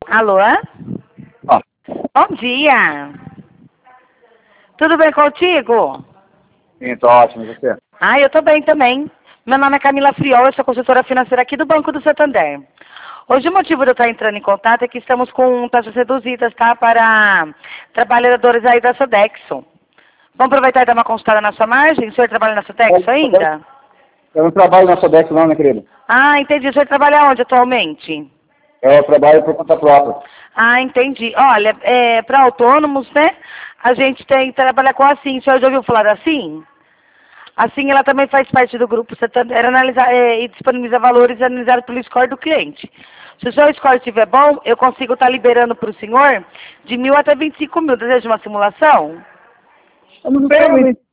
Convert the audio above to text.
Alô? Ó, Bom dia. Tudo bem contigo? sim, tô ótimo, e você? Ah, eu tô bem também. Meu nome é Camila Friol, eu sou consultora financeira aqui do Banco do Santander. Hoje o motivo de eu estar entrando em contato é que estamos com taxas reduzidas, tá? Para trabalhadores aí da Sodexo. Vamos aproveitar e dar uma consultada na sua margem? O senhor trabalha na Sodexo ainda? Eu não trabalho na Sodexo não, né, querido? Ah, entendi. O senhor trabalha onde atualmente? Eu trabalho por conta própria. Ah, entendi. Olha, para autônomos, né? A gente tem que trabalhar com a Assim. O senhor já ouviu falar da Assim? Assim, ela também faz parte do grupo Santander e disponibiliza valores analisados pelo score do cliente. Se o seu score estiver bom, eu consigo estar liberando para o senhor de 1.000 até 25 mil. Deseja uma simulação? Eu não tenho